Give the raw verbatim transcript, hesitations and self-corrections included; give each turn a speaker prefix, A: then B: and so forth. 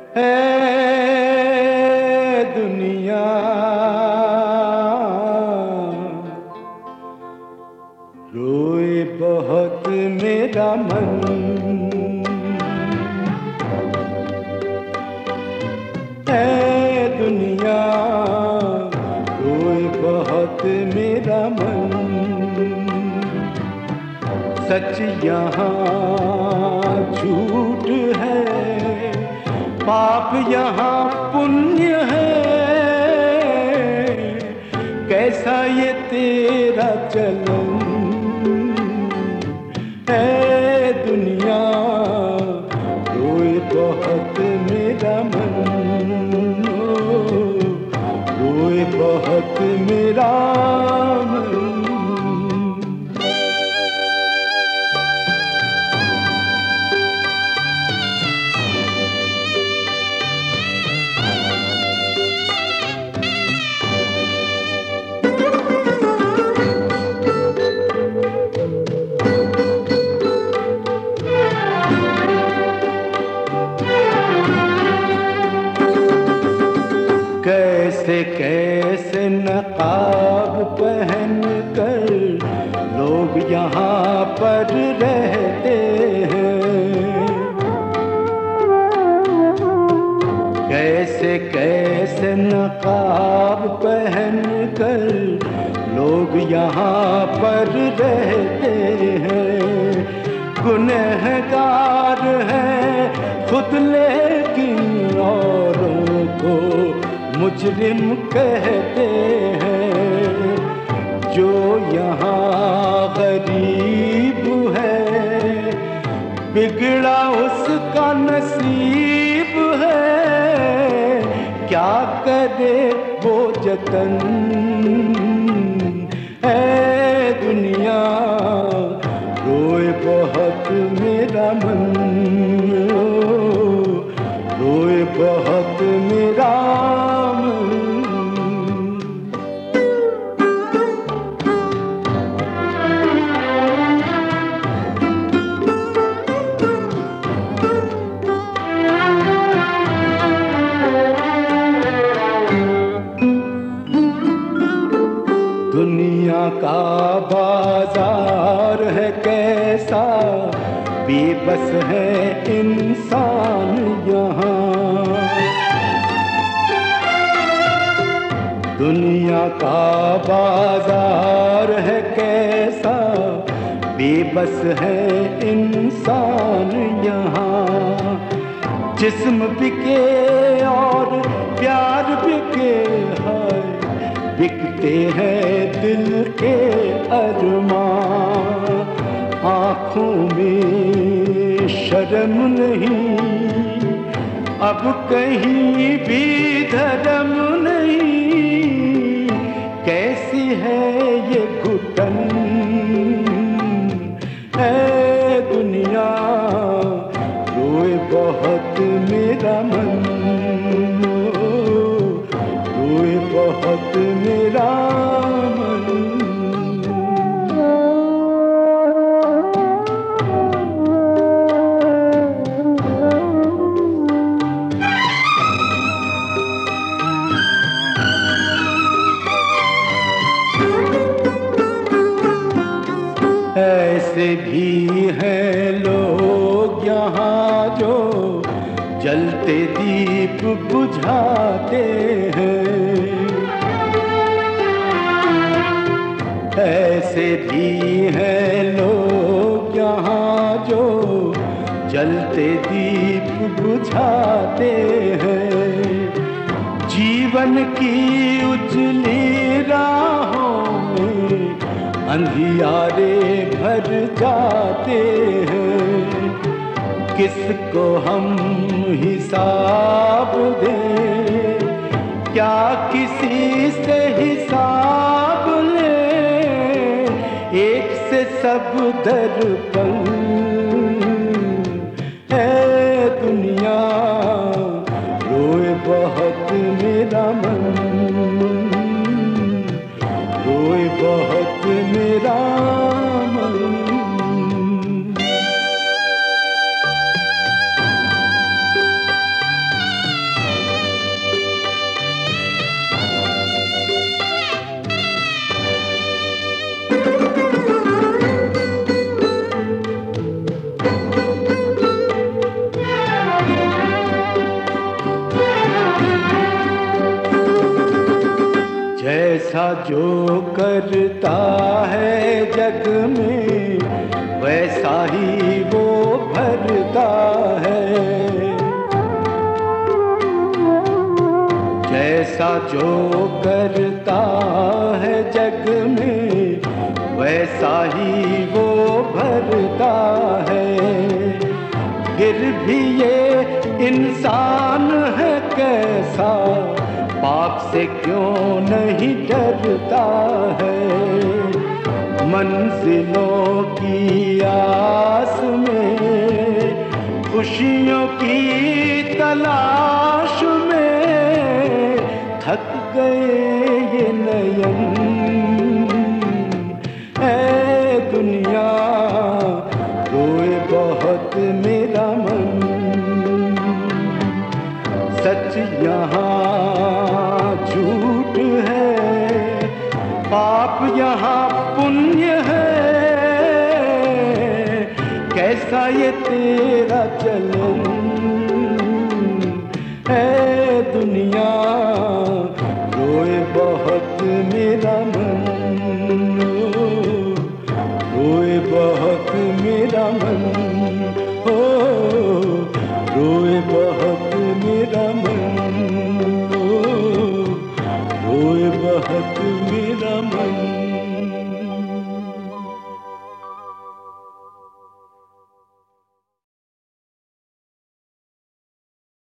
A: है दुनिया रोए बहुत मेरा मन, है दुनिया रोए बहुत मेरा मन। सच यहाँ झूठ है, पाप यहाँ पुण्य है, कैसा ये तेरा चलन है दुनिया रोए बहुत मेरा मन, रोए बहुत मेरा मन। कैसे कैसे नकाब पहन कर लोग यहाँ पर रहते हैं, कैसे कैसे नकाब पहन कर लोग यहाँ पर रहते हैं। गुनहगार हैं खुद लेकिन औरों को मुजरिम कहते हैं। जो यहाँ गरीब है बिगड़ा उसका नसीब है, क्या करे वो जतन है दुनिया रोए बहुत मेरा मन, रोए बहुत मेरा मन। दुनिया का बाजार है कैसा, बेबस है इंसान यहाँ। दुनिया का बाजार है कैसा, बेबस है इंसान यहाँ। जिस्म बिके और प्यार बिके है, बिकते हैं दिल के अरमान। आँखों में शर्म नहीं अब कहीं भी धर्म नहीं, कैसी है ये घुटन है दुनिया रोए बहुत मेरा मन, रोए बहुत मेरा मन। ऐसे भी हैं लोग यहाँ जो जलते दीप बुझाते हैं, ऐसे भी हैं लोग यहाँ जो जलते दीप बुझाते हैं। जीवन की उजली राहों में अंधियारे भर जाते हैं, किसको हम हिसाब दें, क्या किसी से हिसाब लें, एक से सब दर्पण है दुनिया रोए बहुत मेरा मन, रोए बहुत मेरा मन। जैसा जो करता है जग में वैसा ही वो भरता है। जैसा जो करता है जग में वैसा ही वो भरता है। फिर भी ये इंसान है कैसा, पाप से क्यों नहीं डरता है। मंजिलों की आस में, खुशियों की तलाश में थक गए ये नयन। ऐ दुनिया रोए बहुत मेरा मन, सच यहाँ झूठ है, पाप यहाँ पुण्य है। कैसा ये तेरा चलन है दुनिया, रोए बहुत मेरा मन, रोए बहुत मेरा मन, ओ रोए बहुत